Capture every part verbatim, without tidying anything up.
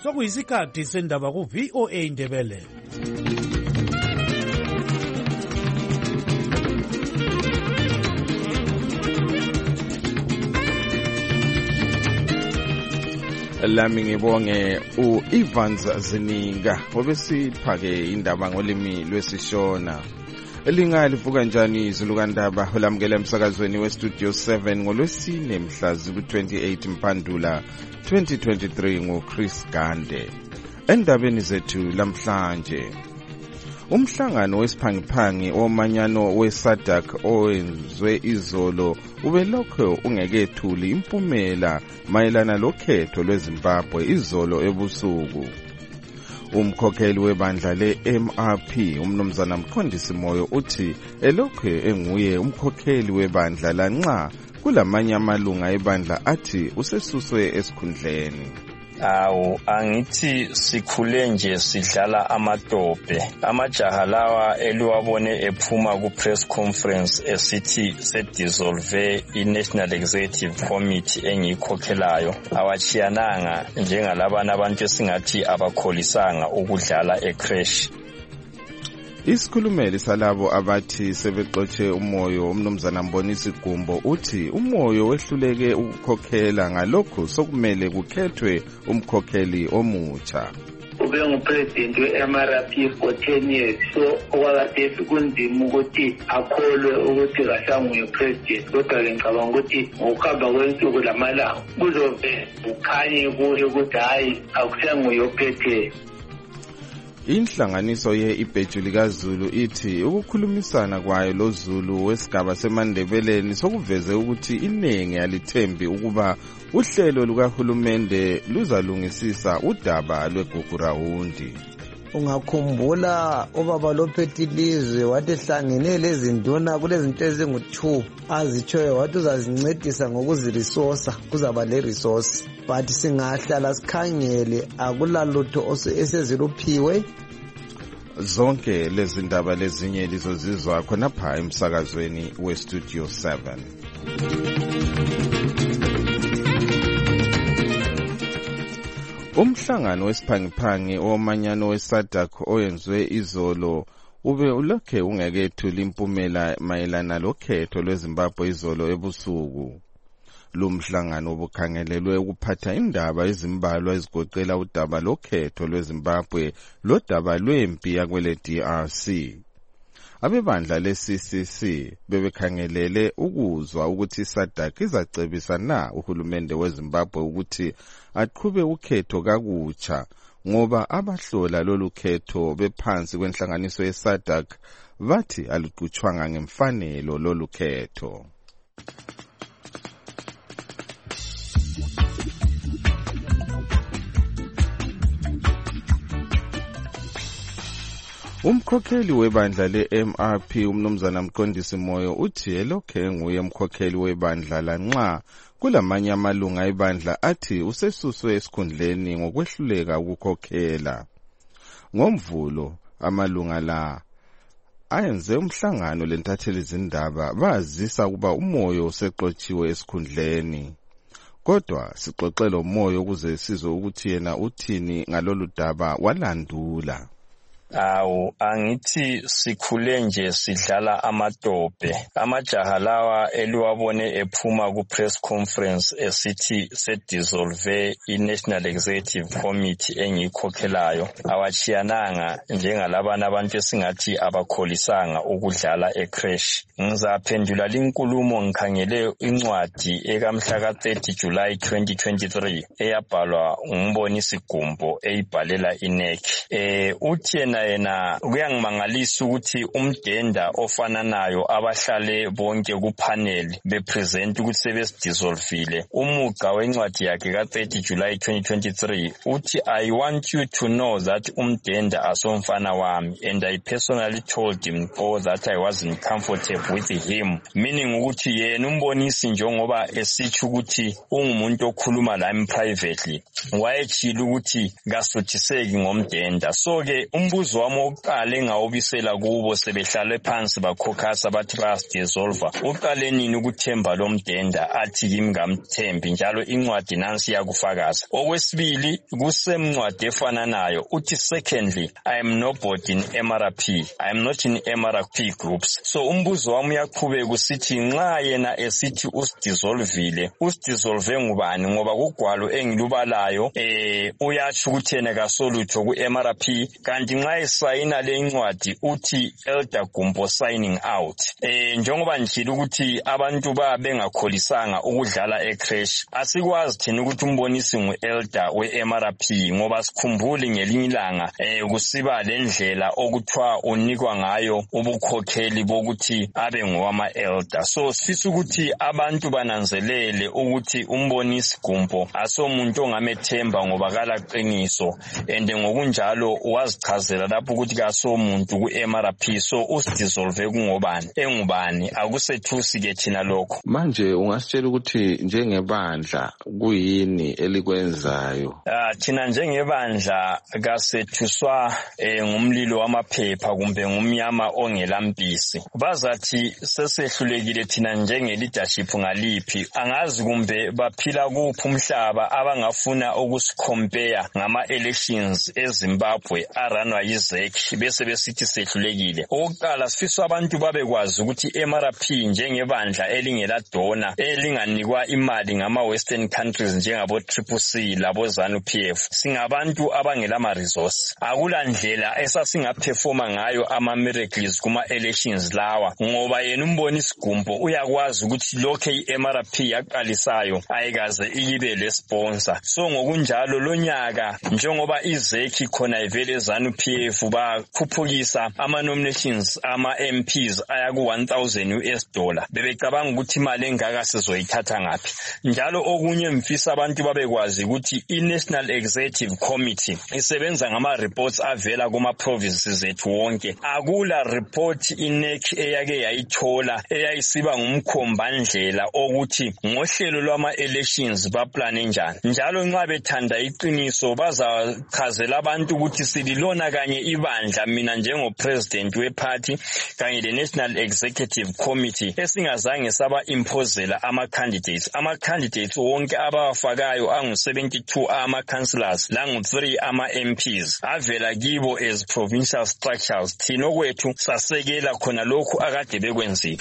Sokuyisikhathi sendaba ku V O A Indebele. Lami ngibonge u-Evans Zininga obesiphake indaba ngolimi lwesishona. Elinga livuka njani izulukandaba olamukela emsakazweni we-Studio seven ngolwesine mhla ziku-twenty-eight Mpandula twenty twenty-three nguChris Gande. Endabeni zethu lamhlanje, umhlangano wesiphangiphangi omanyano we-SADC owenzwe izolo ubelokho ungekethuli impumela mayelana lokhetho lweZimbabwe izolo ebusuku. Umkhokheli webandla le-M R P umnumzana Mqondisi Moyo uthi elokho enguye umkhokheli webandla lanxa kulamanye amalunga ebandla athi usesuswe esikhundleni. Awu angithi sikhule nje sidlala amatope. Amajaha lawa eliwabone ephuma ku press conference esithi se dissolve i-National Executive Committee engiyikhokhelayo awachiyananga njengalabana abantu esingathi abakholisanga ukudlala ecrash. Isikhulumeli salabo abathi sebexotshe umoyo umnumzana Mbonisi Gumbo uthi umoyo wehluleke ukukhokhela ngalokho sokumele kukhethwe umkhokheli omutsha. Ube ngupresident we-M R P for ten years, so okwakade kunzima ukuthi akholwe ukuthi kasanguye president, kodwa ke ngicabanga ukuthi ngokuhamba kwensuku lamalanga kuzobe kukhanye kuye ukuthi hayi akusanguye ophethe. Inhlanganiso ye-Ibheju likaZulu ithi ukukhulumisana kwayo lo Zulu wesigaba semandebeleni sokuveze ukuthi iningi alithembi ukuba uhlelo lukahulumende luzalungisisa udaba lweGugurawundi. Ungakhumbula ubaba lophethe ilizwe wathi hlangene lezinduna kulezinto ezingu-two azitshoyo wathi uzazincedisa ngokuziresource kuzaba le resource, but singahlala sikhangele akulalutho eseziluphiwe. Zonke lezi ndaba lezinye lizozizwa khonapha emsakazweni we-Studio seven. Umhlangano wesiphangiphangi omanyano we-SADC oyenzwe izolo ube ulokhe ungekethuli impumela mayelana lokhetho lweZimbabwe izolo ebusuku. Lumhlangano ubukhangelelwe ukuphatha indaba ezimbalwa ezigoqela udaba lokhetho lweZimbabwe lodaba lwempi yakwele D R C. Abebandla le-C C C bebekhangelele ukuzwa ukuthi SADC izacebisa na uhulumende weZimbabwe ukuthi aqhube ukhetho kakutsha ngoba abahlola lolu khetho bephansi kwenhlanganiso ye-SADC bathi aluqhutshwanga ngemfanelo lolu khetho. Umkhokheli webandla le-M R P umnumzana Mqondisi Moyo uthi elokho enguye umkhokheli webandla lanxa kulamanye amalunga ebandla athi usesuswe esikhundleni ngokwehluleka ukukhokhela. NgoMvulo amalunga la ayenze umhlangano lentatheli izindaba bazisa kuba umoyo useqotshiwe esikhundleni. Kodwa sixoxela umoyo ukuze sizwe ukuthi yena uthini ngalolu daba walandula. Awu angithi sikhule nje sidlala amatope. Amajaha lawa eliwabone ephuma ku press conference esithi se dissolve i-National Executive Committee engiyikhokhelayo awachiyananga njengalabana abantu esingathi abakholisanga ukudlala ecrash. Ngizaphendula linkulumo ngikhangele incwadi ekamhla ka thirty July twenty twenty-three eyabhalwa nguMbonisi Gumbo eyibhalela I N E C. Eh uthi yena yena kuyangimangalisa ukuthi umdenda ofananayo abahlale bonke ku panel bepresent ukuthi sebedissolvile. Umuqa wencwadi yakhe ka thirty July twenty twenty-three uthi I want you to know that umdenda asomfana wami, and I personally told him oh that I wasn't comfortable with him, meaning ukuthi yena umbonisi njengoba esitsho ukuthi ungumuntu okhuluma lami privately wayechila ukuthi kasuthiseki ngomdenda. So ke umbuzo umbuzo wami oqala engawubisela kubo sebehlale phansi bakhokhasa bathi bayadissolve uqale nini ukuthemba lo mdenda athi yimi ngamthembi njalo incwadi nansi yakufakaza. Okwesibili kusemncwadi efananayo uthi secondly I am nobody in M R P, I am not in M R P groups. So umbuzo wami uyaqhubeka usithi nxa yena esithi usidissolvile usidissolve ngubani ngoba kugwalo engilubalayo eh uyathi ukuthi yena kasolutho ku M R P kanti nxa esayina le incwadi uthi Elder Gumbo signing out. Eh njengoba njilo ukuthi abantu ba bengakholisanga ukudlala ecrash asikwazi thina ukuthi umbonisi ngu-elder we-M R P ngoba sikhumbuli ngelinye ilanga eh kusiba lendlela okuthiwa unikwa ngayo ubukhokheli bokuthi abe ngowama-elder. So sifisa ukuthi abantu bananzelele ukuthi umbonisi Gumbo asomuntu ongamethemba ngoba kalaqiniso and ngokunjalo wazichazela lapho ukuthi kasomuntu ku-M R P. So usidissolve kungobani engubani akusethusi ke thina lokho. Manje ungasitshela ukuthi njengebandla kuyini elikwenzayo? Ah thina njengebandla kasethuswa eh, ngumlilo wamaphepha kumbe ngumnyama ongelampisi. Bazathi sesehlulekile thina njenge leadership ngaliphi angazi kumbe baphila kuphi umhlaba abangafuna ukusicompare ngama elections eZimbabwe aranwa yiZ E C bese besithi sehlulekile. Oqala sifisa abantu babekwazi ukuthi M R P njengebandla elingela dona elinganikwa imali ngama western countries njengabo Triple C labo ZANU P F singabantu abangela ama resource. Akula ndlela esasingaperforma ngayo ama miracles kuma elections lawa ngoba yena umbonisi Gumbo uyakwazi ukuthi lokho i-M R P yaqalisayo ayikaze iyibe le sponsor. So ngokunjalo lonyaka njengoba iZ E C khona ivele ZANU P F bakhuphukisa ama nominations ama M Ps aya ku one thousand U S dollar bebecabanga ukuthi imali engaka sizoyithatha ngapi. Njalo okunye mfisa abantu babekwazi ukuthi i-National Executive Committee isebenza ngama reports avela kuma provinces zethu wonke. Akula report i-N E C eyake yayithola eyayisiba ngumkhombandlela ukuthi ngohlelo lwama elections baplane njani. Njalo nxa bethanda iqiniso bazachazela abantu ukuthi sililona kanye ibandla mina njengo president weparty kanye le National Executive Committee esingazange saba imposela ama candidates. Ama candidates wonke abawafakayo angu seventy-two ama councillors langu three ama M Ps avela kibo as provincial structures. Thina kwethu sasekela khona lokhu akade bekwenzile.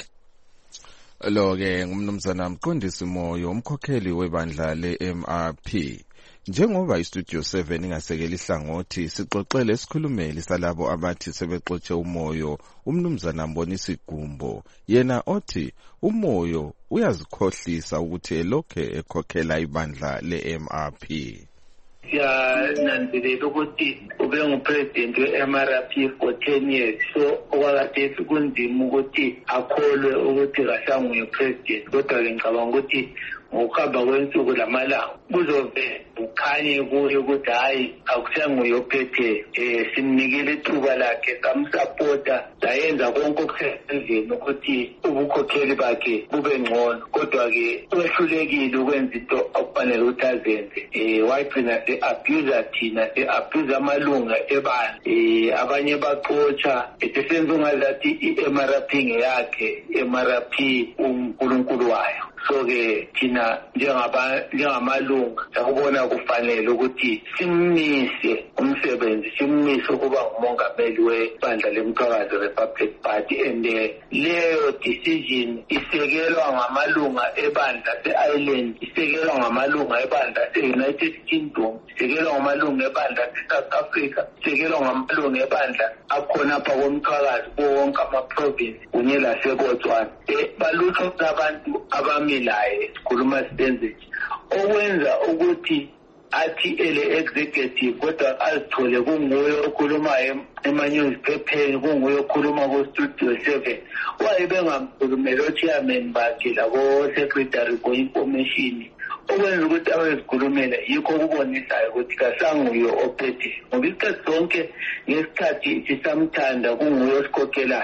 Lo ke ngumnumzana Mqondisi Moyo umkhokheli webandla le-M R P. Njengoba iStudio seven ingasekela ihlangothi sixoxele isikhulumeli salabo abathi sebexotshe umoyo umnumzana Mbonisi Gumbo yena othi umoyo uyazikhohlisa ukuthi elokhe ekhokhela ibandla le-M R P. Siyananzelela ukuthi ube ngupresident we-M R P for ten years so okwakade kunzima ukuthi akholwe ukuthi kasanguye president kodwa-ke ngicabanga ukuthi ngokuhamba kwensuku lamalanga kuzove ukhanye kuye ukuthi hayi akusanguye ophethe um simnikele ithuba lakhe samsapota sayenza konke okusendleni ukuthi ubukhokheli bakhe bube ngcono kodwa-ke wehlulekile ukwenza into okufanele ukuthi azenze um wagcina se-abusa thina se-abusa amalunga ebandla um abanye baxotsha esesenza ungazathi i-M R P ngeyakhe i-M R P unkulunkulu wayo. So-ke thina njengamalunga sakubona kufanele ukuthi simmise umsebenzi simmise ukuba ngumongameli webandla lemthwakazi Republic Party and leyo decision isekelwa ngamalunga ebandla se-Ireland isekelwa ngamalunga ebandla se-United Kingdom isekelwa ngamalunga ebandla se-South Africa isekelwa ngamalunga ebandla akhona apha komthwakazi kuwo wonke ama-province kunye laseBotswana. Balutho abantu abami laye sikhuluma sidenze okwenza ukuthi athi ele executive kodwa azithole kunguye okhulumayo ema-newspapers kunguye okhuluma ku-Studio seven wayibe ngamkhulumela o-chairman bakhe labo-secretary for-information okwenza ukuthi abezikhulumela yikho okubonisayo ukuthi kasanguye ophethe ngoba isikhathi sonke ngesikhathi sisamthanda kunguye osikhokhelayo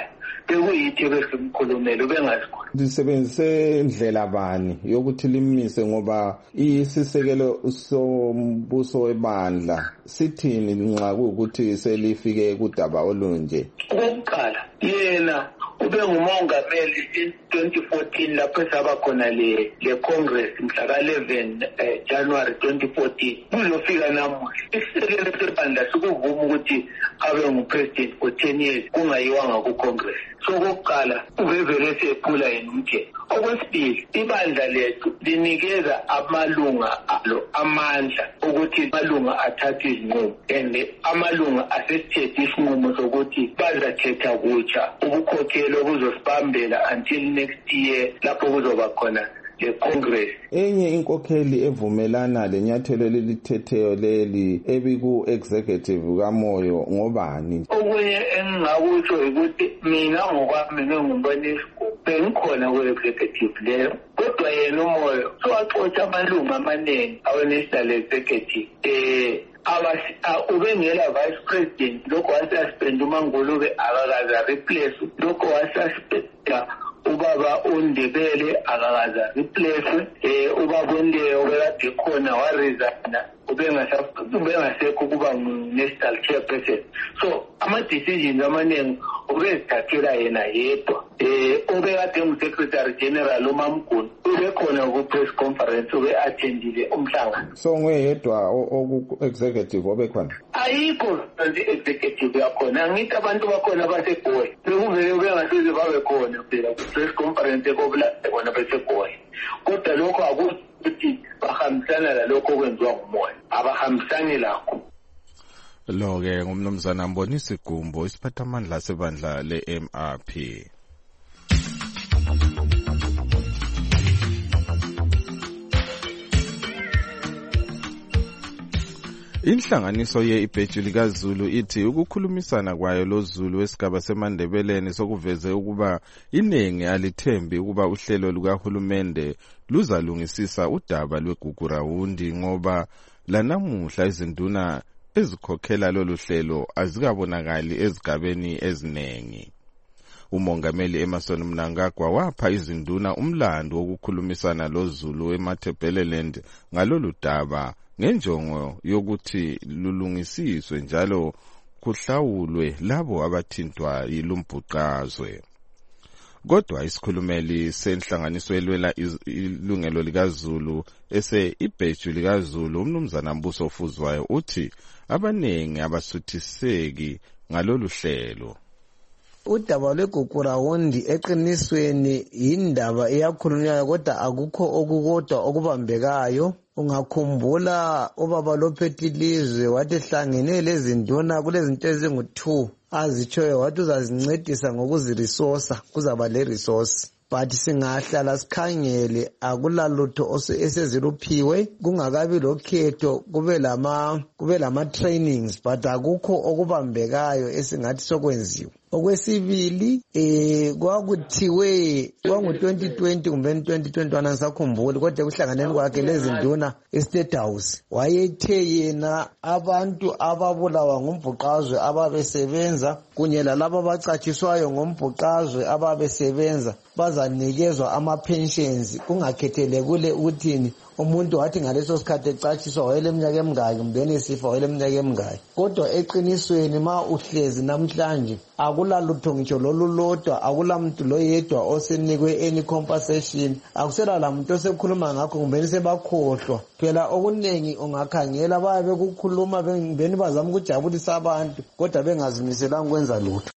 bekuyithi besimkhulumela ubengazikhona. Lisebenzise indlela bani yokuthi limise ngoba isisekelo sombuso webandla sithini nxa kuukuthi selifike kudaba olunje? Okokuqala yena ube ngumongameli in twenty fourteen lapho esaba khona le le Congress mhla ka eleven January twenty fourteen. Kuzofika namuhla isisekelo sebandla sikuvuma ukuthi abe ngupresident for ten years kungayiwanga ku Congress. So kokuqala ubevele sephula yena umthetho. Okwesibili ibandla lethu linikeza amalunga alo amandla ukuthi amalunga athathe izinqumo and amalunga asesithethe isinqumo sokuthi bazakhetha kutsha ubukhokheli obuzosibambela until next year lapho kuzoba khona le Congress. Enye inkokheli evumelana lenyathelo lelitetheyo leli ebiku executive kaMoyo ngobani? Okunye engingakusho ukuthi mina ngokwami ngingumbonisi bengikhona ku executive leyo kodwa yena uMoyo sowaxotsha amalunga amaningi awe-national executive eh abasi ubengela vice president lokho wasuspend uMangulube akakaza replace lokho wasuspenda ubaba uNdebele akakaza replace eh ubaba uNdeyo bekade khona waresigna ubengasekho kuba national chairperson. So ama decisions amaningi ubezithathela yena yedwa eh obekade ngu-secretary general uMamguni ubekhona ku-press conference ube attendile umhlangano. So nguyedwa oku-executive obekhona? Ayikho executive yakhona angithi abantu bakhona baseGoyi bekuvele ubengasize babe khona phela ku-press conference ekobulade bona baseGoyi kodwa lokho akuthi bahambisana lalokho okwenziwa nguMoyo abahambisani lakho. Lo-ke ngumnumzana Mbonisi Gumbo isiphathamandla sebandla le-M R P. Inhlanganiso ye-Ibheju likaZulu ithi ukukhulumisana kwayo loZulu wesigaba semandebeleni sokuveze ukuba iningi alithembi ukuba uhlelo lukahulumende luzalungisisa udaba lweGugurawundi ngoba lanamuhla izinduna ezikhokhela lolu hlelo azikabonakali ezigabeni eziningi. Umongameli Emmerson Mnangagwa wapha izinduna umlando wokukhulumisana loZulu eMatabeleland ngalolu daba ngenjongo yokuthi lulungisiswe njalo kuhlawulwe labo abathintwa yilumbhuqazwe. Kodwa isikhulumeli senhlanganiso elwela ilungelo likaZulu ese Ibheju likaZulu umnumzana Mbuso Fuzwayo uthi abanengi abasuthiseki ngalolu hlelo. Udaba lweGugurawundi eqinisweni indaba eyakhulunywayo kodwa akukho okukodwa okubambekayo. Ungakhumbula ubaba lophethe ilizwe wathi hlangene lezinduna kulezinto ezingu-two azitshoyo wathi uzazincedisa ngokuziresourca kuzaba le resource. But singahlala sikhangele akulalutho eseziluphiwe kungakabi lokhetho kube lama kube lama trainings but akukho okubambekayo esingathi sokwenziwa. Okwesibili eh kwakuthiwe kwangu twenty twenty kumbe twenty twenty-one angisakhumbuli kodwa kuhlanganeni kwakhe lezinduna eState House wayethe yena abantu ababulawa ngumbhuqazwe ababesebenza kunye lalabo abacatshiswayo ngombhuqazwe ababesebenza bazanikezwa ama pensions kungakhethele kule ukuthini umuntu wathi ngaleso sikhathi ecatshiswa wayeleminyaka emingaki mbeni sifa wayeleminyaka emingaki. Kodwa eqinisweni ma uhlezi namhlanje akulalutho ngitsho lolulodwa akulamuntu loyedwa osenikwe any compensation akusela lamuntu osekhuluma ngakho kumbeni sebakhohlwa phela okunengi ungakhangela babe kukhuluma beni bazama ukujabulisa abantu kodwa bengazimiselanga ukwenza lutho.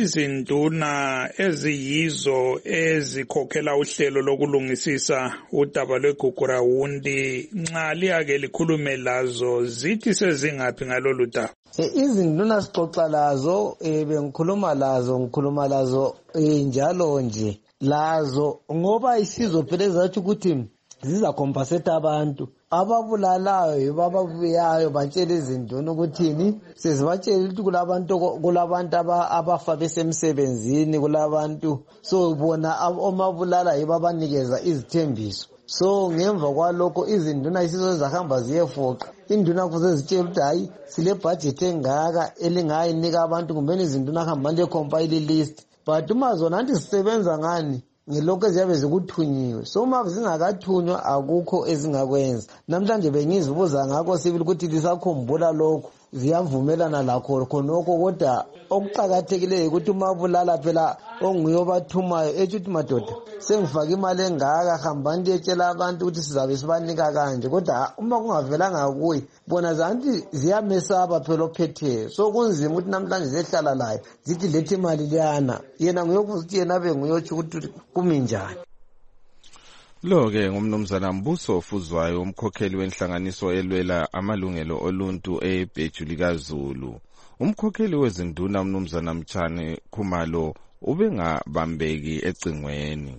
Izinduna eziyizo ezikhokhela uhlelo lokulungisisa udaba lweGugurawundi nxa liyake likhulume lazo zithi sezingaphi ngalolu daba? Izinduna sixoxa lazo bengikhuluma lazo ngikhuluma lazo njalo nje lazo ngoba isizo phela ezathi ukuthi zizakompensate abantu ababulalayo bababuyayo batshela izinduna ukuthini sezibatshela ukuthi kulabantu kulabantu abafa besemsebenzini kulabantu so bona omabulala yibabanikeza izithembiso. So ngemva kwalokho izinduna isizo zahamba ziyefoqa induna kuze zitshela ukuthi hayi sile budget engaka elingayinika abantu kumbe izinduna hamba le compile list but uma zona anti sisebenza ngani ngilokho eziyabe zikuthunyiwe so uma zingakathunywa akukho ezingakwenza. Namhlanje bengizibuza ngakho sibili ukuthi lisakhumbula lokho ziyavumelana lakho khonokho kodwa okuqakathekileyo ukuthi uma bulala phela onguye obathumayo ethi ukuthi madoda sengifaka imali engaka hamba ndiyetshela abantu ukuthi sizabe sibanika kanje kodwa uma kungavelanga kuye bona zanti ziyamesaba phela ophetheyo so kunzima ukuthi namhlanje zehlala layo zithi lethi imali liyana yena nguyokuthi ukuthi yena abe nguyotsho ukuthi kumi njani. Lo-ke ngumnumzana Mbuso Ofuzwayo umkhokheli wenhlanganiso elwela amalungelo oluntu eBheju likaZulu. Umkhokheli wezinduna umnumzana Mtshane Khumalo ubengabambeki ecingweni.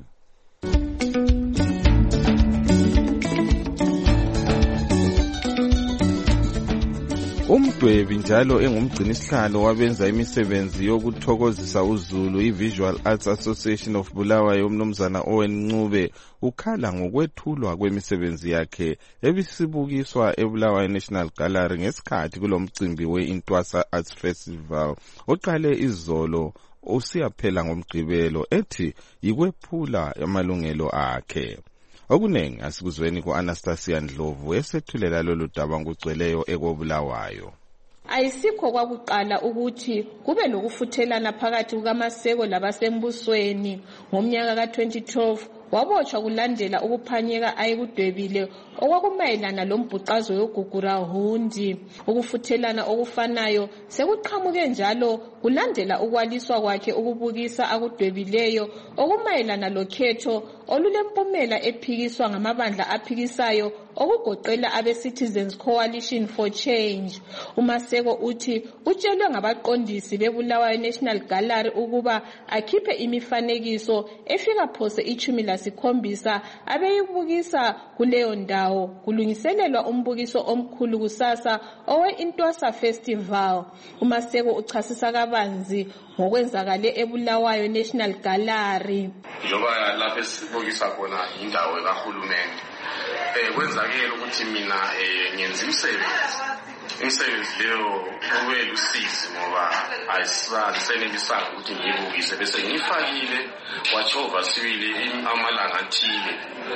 Umdwebi njalo engumgcini sihlalo wabenza imisebenzi yokuthokozisa uZulu iVisual Arts Association of Bulawayo umnumzana Owen Ncube ukhala ngokwethulwa kwemisebenzi yakhe ebisibukiswa eBulawayo National Gallery ngesikhathi kulomcimbi weIntwasa Arts Festival oqale izolo usiyaphela ngomgqibelo ethi yikwephula amalungelo akhe. Okunengi asikuzweni ku-Anastasia Ndlovu esethulela lolu daba ngugcweleyo ekobulawayo. Ayisikho kwakuqala ukuthi kube lokufuthelana phakathi kukaMaseko labasembusweni ngomnyaka ka twenty twelve wabotshwa kulandela ukuphanyeka ayekudwebile okwakumayelana lombhuqazo yogugura hundi. Ukufuthelana okufanayo sekuqhamuke njalo kulandela ukwaliswa kwakhe ukubukisa akudwebileyo okumayelana lokhetho olulempumela ephikiswa ngamabandla aphikisayo okugoqela abe-Citizens Coalition for Change. Umaseko uthi utshelwe ngabaqondisi beBulawayo National Gallery ukuba akhiphe imifanekiso efika phose ichumi lasikhombisa abeyibukisa kuleyo ndawo kulungiselelwa umbukiso omkhulu kusasa owe-Intwasa Festival. Umaseko uchasisa kabanzi ngokwenzakale eBulawayo National Gallery. Njoba lapho esibukisa khona indawo kahulumende eh kwenzakela ukuthi mina eh ngenza imisebenzi imisebenzi leyo kube lusizi ngoba ayisanisenelisanga ukuthi ngiyibukise bese ngifakile wachova sibili amalanga athile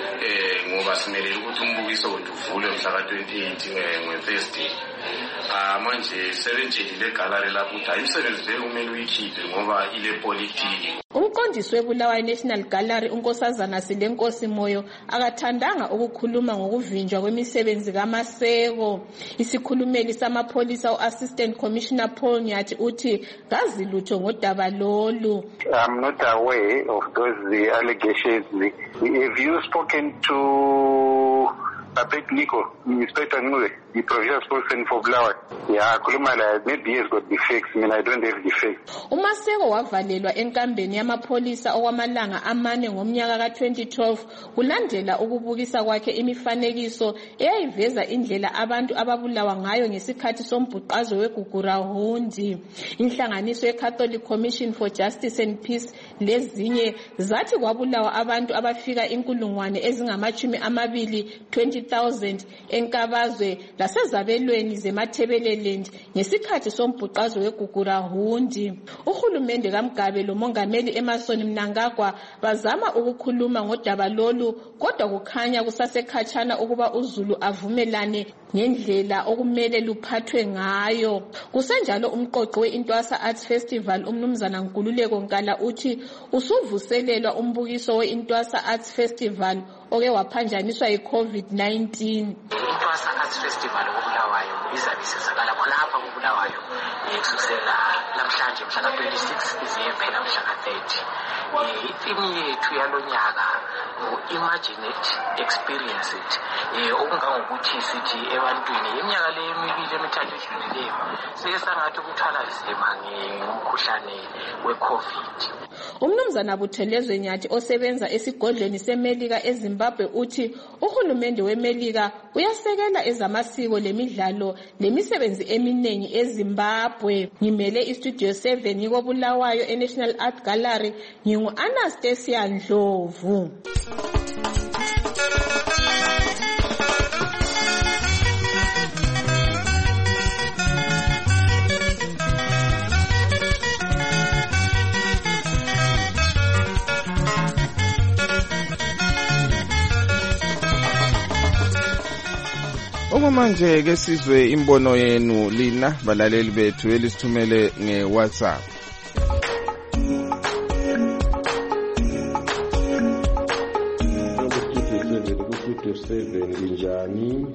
eh ngoba simele ukuthi umbukiso wethu uvule mhla ka twenty-eight ngeThursday. Ah manje sebentshelile egallery lapho ukuthi imisebenzi leyo kumele uyikhiphe ngoba ile politiki. Umqondisi weBulawayo National Gallery unkosazana Silenkosi Moyo akathandanga ukukhuluma ngokuvinjwa kwemisebenzi kaMaseko. Isikhulumeli samapholisa uAssistant Commissioner Paul Nyathi uthi kazi lutho ngodaba lolu. I'm not aware of those the allegations. Have you spoken to Abet Nico, Inspector Nube, the provincial spokesman for Bulawayo? Yeah, Kulumala, maybe he has got the facts. I mean, I don't have the facts. Umaseko wavalelwa enkambeni yamapholisa okwamalanga amane ngomnyaka ka twenty twelve kulandela ukubukisa kwakhe imifanekiso eyayiveza indlela abantu ababulawa ngayo ngesikhathi sombhuqazo wegugura hundi. Inhlanganiso yeCatholic Commission for Justice and Peace lezinye zathi kwabulawa abantu abafika inkulungwane ezingamachumi amabili twenty thousand enkabazwe lasezabelweni zemathebeleland ngesikhathi sombhuqazo wegugura hundi. Uhulumende kaMgabe lo mongameli Emerson Mnangagwa bazama ukukhuluma ngodaba lolu kodwa kukhanya kusasekhatshana ukuba uZulu avumelane ngendlela okumele luphathwe ngayo. Kusenjalo umqoqo weIntwasa Arts Festival umnumzana Nkululeko Nkala uthi usuvuselelwa umbukiso weIntwasa Arts Festival oke waphanjaniswa yiCovid nineteen. Intwasa Arts Festival obulawayo izabe isizakala khonapha kubulawayo ekusukela namhlanje mhla ka twenty-six iziye phela mhla ka thirty. Itheme yethu yalonyaka imagine experience it okungangokuthi sithi ebantwini iminyaka le emibili emithathu edlulileyo sike sangathi ukuthwala nzima ngomkhuhlane weCovid. Umnumzana Buthelezwe Nyathi osebenza esigodlweni seMelika eZimbabwe uthi uhulumende weMelika uyasekela ezamasiko lemidlalo lemisebenzi eminengi eZimbabwe. Ngimele iStudio seven ngikobulawayo eNational Art Gallery ngingu Anastasia Ndlovu. Njengamanje ke sizwe imbono yenu lina balaleli bethu elisithumele ngeWhatsApp. seven injani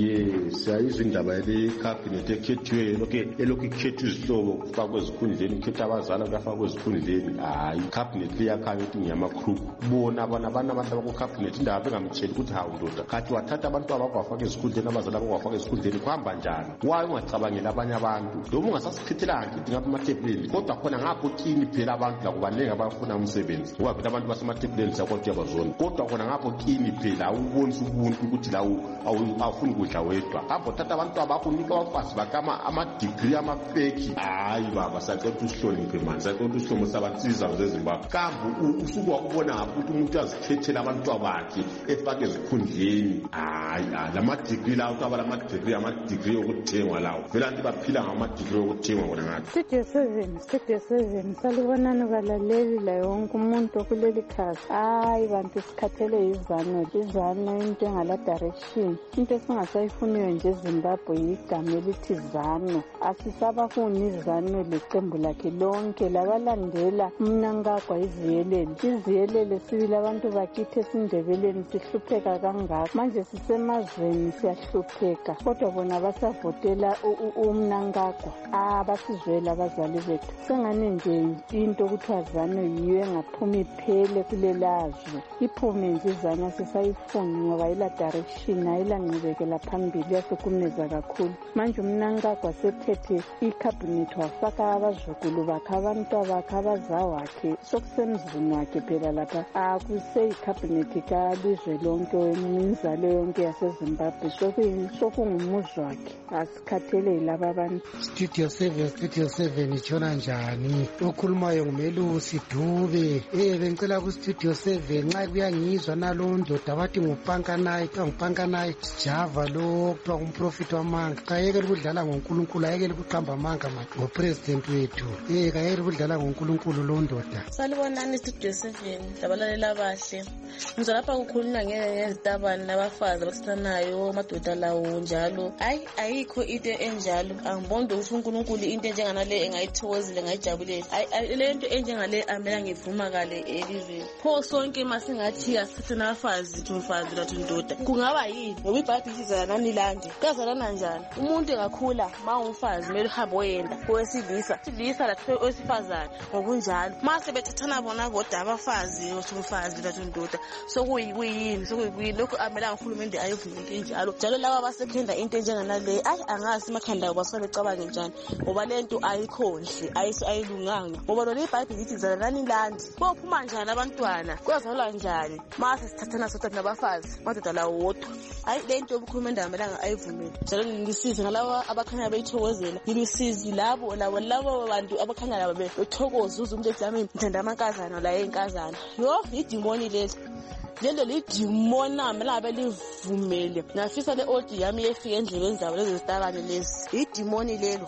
yes ayizindaba le cabinet ekhethiwe lokho elokho ikhetha izihlobo kufakwe ezikhundleni ukhetha abazali kufakwe ezikhundleni hayi cabinet liyakhanya ukuthi ngiyama crew bona abana abantu abantu abako cabinet indaba bengamtsheli ukuthi hawu ndoda kathi wathatha abantu abakufaka ezikhundleni abazali abakufaka ezikhundleni kuhamba njani waye ungacabangela abanye abantu noma ungasasikhethela ngithi ngapha emathebuleni kodwa khona ngapho kini phela abantu la kubalenga abafuna umsebenzi ngoba phela abantu basemathebuleni sakwathi yabazona kodwa khona ngapho kini phela ubonisa ubuntu ukuthi lawo awufuni kudla wedwa kambe uthatha abantu abakunika abafazi bakama ama-degree ama-feki hayi baba sacela usihloniphe manje sacela usihlomo sabansiza zezimbabwe kambe usuku wakubona ngapha ukuthi umuntu azikhethela abantu bakhe efake ezikhundleni hayi lama-degree lawo ukuthi abalama-degree ama-degree okuthengwa lawo vele anti baphila ngama-degree okuthengwa kona ngathi studio seven studio seven salibonani balaleli la yonke umuntu okuleli khasi hayi bantu sikhathele izano izano into engala direction into esingasayifuniyo nje eZimbabwe igama elithi ZANU asisabafuni izano leqembu lakhe lonke labalandela Mnangagwa iziyelele iziyelele sibili abantu bakithi esindebeleni sihlupheka kangaka manje sisemazweni siyahlupheka kodwa bona basavotela uMnangagwa abasizwela abazali bethu sengane nje into kuthiwa ZANU yiyo engaphuma iphele kulelazwe iphume nje izano sisayifuni ngoba ila direction ayila ngibekela phambili yasekumiza kakhulu manje uMnangagwa sethethe icabinet wafaka abazukulu bakhe abantu abakhe abazawakhe sokusemzini wakhe phela lapha akuse icabinet kalizwe lonke imizalo yonke yaseZimbabwe sokungumuzi wakhe asikhathele laba abantu. Studio seven Studio seven itshona njani okhulumayo nguMelusi Dube eh bengicela ku Studio seven nxa kuyangizwa nalondo dabathi ngupanka naye ngupanka naye Java lo kuthiwa umprofit wamanga kayekele ukudlala ngoNkulunkulu ayekele ukuqamba amanga ngopresident wethu eh kayekele ukudlala ngoNkulunkulu lo ndoda. Salibonani Studio seven dabalalela abahle ngizwa lapha kukhulunywa ngezitabani labafazi abasanayo amadoda lawo njalo ayi ayikho into enjalo angibonde ukuthi uNkulunkulu into enjenganale engayithokozile ngayijabulela ayi le nto enjengale amela ngivuma kale elizweni pho sonke masingathi asithathe nabafazi thumfazi lathi ndoda kungaba yini ngoba iBhayibheli iza nani lande kazalana njani umuntu engakhula mawumfazi kumele uhambe oyenda kowesilisa silisa lathi owesifazane ngokunjalo mase bethathana bona bodwa abafazi thumfazi lathi ndoda sokuyini sokuyini lokho amela uHulumende ayivuma into enjalo njalo laba basekhenda into enjenganale ayi angazi emakhanda abo basobe cabange njani ngoba lento ayikhonhle ayilunganga ngoba lo iBhayibheli ithi zalanani landi bophuma njani abantwana kwazalwa njani mase sithathana sodwa nabafazi madoda lawo wodwa ayi lento uHulumende amelanga ayivumile njalo ngisize ngalawa abakhanya beyithokozela ngibisizi labo labo labo bantu abakhanya labo bethokoza umuntu ethi yami ngithanda amankazana la enkazana yo idimoni leli lelo lidimona amela belivumele ngafisa le old yami efika endlebeni zabo lezi zitabane lezi idimoni lelo.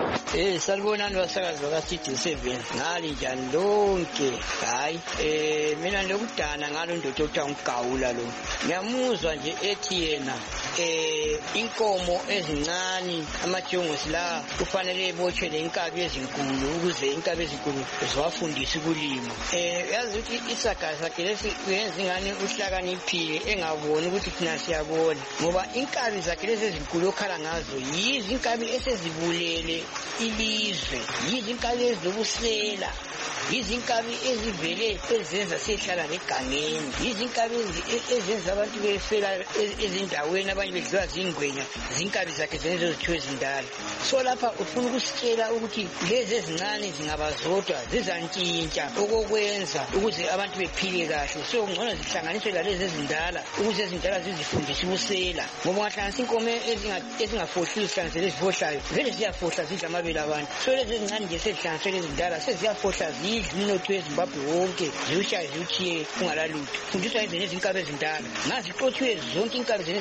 Eh salibonani basakazi baka Studio seven ngali njani lonke hayi eh mina lokudana ngalo ndodo okuthiwa uGawula lo ngiyamuzwa nje ethi yena eh inkomo ezincane amajongosi la kufanele ebotshelwe inkabi ezinkulu ukuze inkabi ezinkulu ziwafundise ukulima eh yazi ukuthi isagazi lakhe lesi uyenza ingane uhlakaniphile engaboni ukuthi thina siyabona ngoba inkabi zakhe lezi ezinkulu okhala ngazo yizi inkabi esezibulele ilizwe yizi inkabi ezobusela izinkabi ezivele ezenza sehlala negangeni izinkabi ezenza abantu befela ezindaweni abanye bedliwa zingwenya zinkabi zakhe zenzo zithiwe ezindala so lapha ufuna ukusitshela ukuthi lezi ezincane zingabazodwa zizantshintsha okokwenza ukuze abantu bephile kahle so ngcono zihlanganiswe lalezi ezindala ukuze ezindala zizifundise ubusela ngoba ungahlanganisa inkomo ezingafohli zihlanganisele ezifohlayo vele ziyafohla zidla amabele abantu so lezi ezincane nje sezihlanganiswe ezindala seziyafohla zidla umnotho weZimbabwe wonke ziwushaye ziwuthiye kungalalutho fundiswa izinto ezinkabi ezindala ngazixotshiwe zonke inkabi zenezi ezindala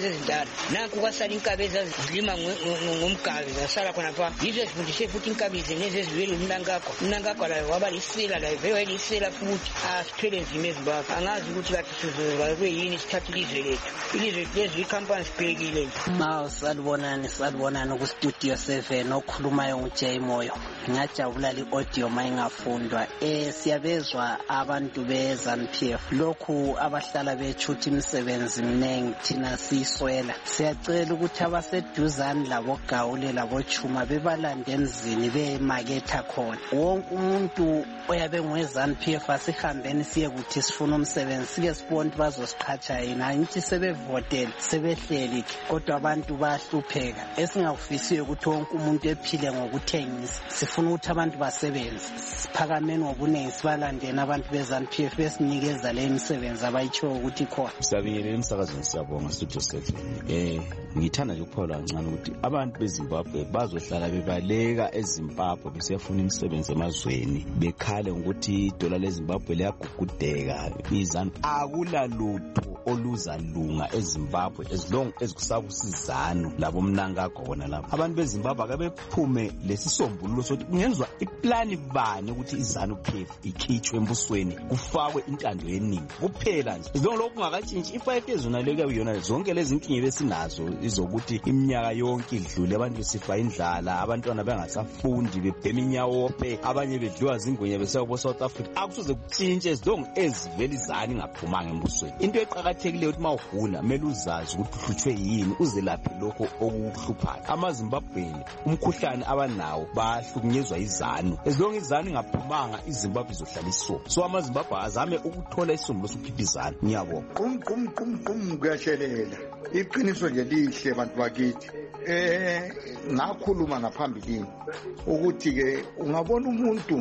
zalo nanku kwasala inkabi ezazilima ngomgabi zasala khona pha yizo ezifundise futhi inkabi zenezi ezivela umnankakho umnankakho layo waba lisela layo vele waylisela futhi asithwele nzima ezimbabwe angazi ukuthi kathi sizobalwe yini sithathe ilizwe lethu ilizwe lethu ikhampani sibhekile ma salibonani salibonani ku studio seven okhulumayo nguJay Moyo ngiyajabula li audio mayingafundwa eh siyabezwa abantu be ZANU P F lokhu abahlala bechuthi imisebenzi minengi thina siswela siyacela ukuthi abaseduzani labo gawule labo chuma bebalande emzini bemaketha khona wonke umuntu oyabe ngwezANU P F asihambeni siye kuthi sifuna umsebenzi sike sibone bazosiqhatsha yina ngithi sebevotela sebehleli kodwa abantu bahlupheka esingakufisiyo ukuthi wonke umuntu ephile ngokuthengisa sifuna ukuthi abantu basebenze siphakameni ngobuningi sibalandeni abantu beZANU P F besinikeza le imisebenzi abayicho ukuthi khona sabingelela emsakazweni siyabonga studio seven eh ngithanda nje ukuphawula kancane ukuthi abantu beZimbabwe bazohlala bebaleka eZimbabwe besiyafuna imisebenzi emazweni bekhale ukuthi idola leZimbabwe liyagugudeka izanu akulalutho oluzalunga eZimbabwe as long as kusakusizano labo mnankakho wona lapho abantu beZimbabwe akabephume lesisombululo sokuthi kungenzwa iplani bani ukuthi iZANU P F ikhitshwe embusweni kufakwe intando yeningi kuphela nje izonke lokhu kungakatshintshi ifive years unaleka yona zonke lezi inkingi besinazo izokuthi iminyaka yonke idlule abantu besifa indlala abantwana bengasafundi bebhema inyawophe abanye bedliwa zingwenye besekubo South Africa akusoze kutshintshe izonke ezivela izani ngaphumanga embusweni into eqhakathekile ukuthi mawugula mele uzazi ukuthi uhlutshwe yini uzelaphe lokho okuhluphayo amaZimbabweni umkhuhlane abanawo bahlukunyezwa izanu ezonke izani ngaphumanga iZimbabwe izohlala iso so amaZimbabwe azame ukuthola isisombululo sokuphipizana ngiyabonga qum qum qum qum kuyashelela iqiniso nje lihle bantu bakithi eh ngakhuluma ngaphambilini ukuthi ke ungabona umuntu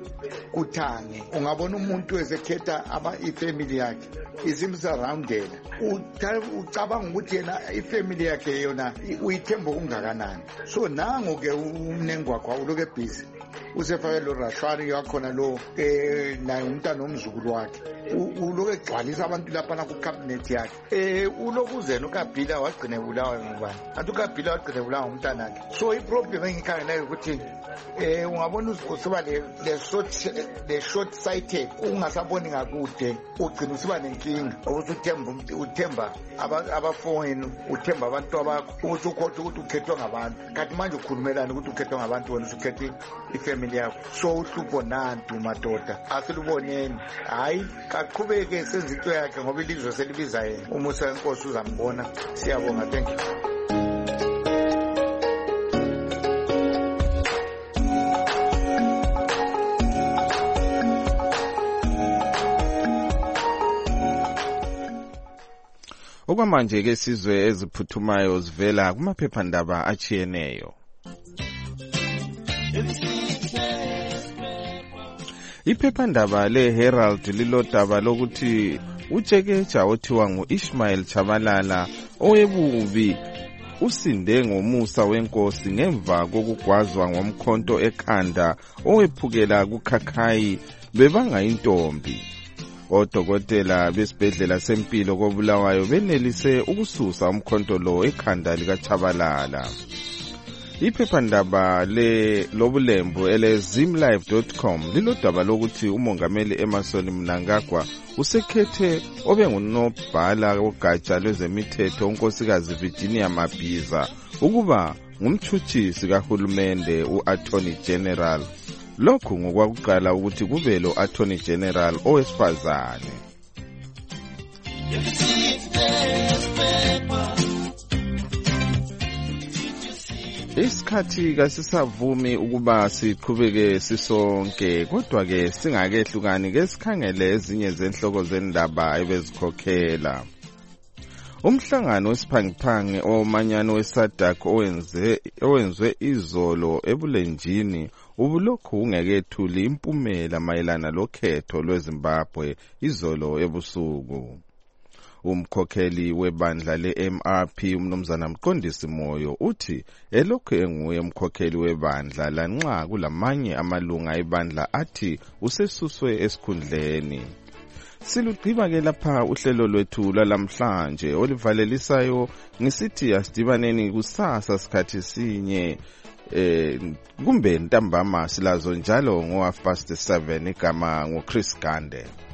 kuthange ungabona umuntu esekhetha aba ifamily yakhe izimsurroundela ucabanga ukuthi yena ifamily yakhe yona uyithemba kungakanani so nango ke umnengwakho uloke busy usefake lo rashwari yakhona lo eh naye umntana omzukulu wakhe uloke egcwalisa abantu lapha na ku cabinet yakhe eh ulokuzena uKabhila wagcine bulawa ngubani athi uKabhila wagcine bulawa umntana wakhe so iproblem engikhangelayo ukuthi eh ungabona usiba le le short le short sighted ungasaboni ngakude ugcina usiba nenkinga ukuthi uthemba uthemba abafowenu uthemba abantu abakho ukuthi ukhothi ukuthi ukhethwa ngabantu kanti manje ukhulumelana ukuthi ukhethwa ngabantu wena usukhethe ifamily yakho so uhlupho nantu madoda asiluboneni hayi kaqhubeke senza into yakhe ngoba ilizwe selibiza yena umusa wenkosi uzambona siyabonga thank you okwamanje ke sizwe eziphuthumayo zivela kumaphephandaba achiyeneyo iphephandaba leHerald lilodaba lokuthi uJekeja othiwa nguIshmael Chabalala owebubi usinde ngomusa wenkosi ngemva kokugwazwa ngomkhonto ekhanda owephukela kuKhakhayi bebanga intombi odokotela besibhedlela sempilo koBulawayo benelise ukususa umkhonto lo ekhanda likaChabalala iphephandaba le lobulembu ele zimlive dot com lilodaba lokuthi umongameli Emmerson Mnangagwa usekhethe obengunobhala wogatsha lwezemithetho unkosikazi Virginia Mabhiza ukuba ngumtshutshisi kahulumende uAttorney General lokhu ngokwakuqala ukuthi kube lo Attorney General owesifazane isikhathi kasisavumi ukuba siqhubeke sisonke kodwa ke singakehlukani ke sikhangele ezinye zenhloko zendaba ebezikhokhela umhlangano wesiphangiphangi omanyano weSADC owenze owenzwe izolo ebulenjini ubulokhu ungekethuli impumela mayelana lokhetho lweZimbabwe izolo ebusuku umkhokheli webandla le-M R P umnumzana Mqondisi Moyo uthi elokhu enguye umkhokheli webandla lanxa kulamanye amalunga ebandla athi usesuswe esikhundleni Silugqiba ke lapha uhlelo lwethu lalamhlanje olivalelisayo ngisithi asidibaneni kusasa sikhathi sinye eh kumbe ntambama silazo njalo ngo half past seven igama ngo Chris Gande.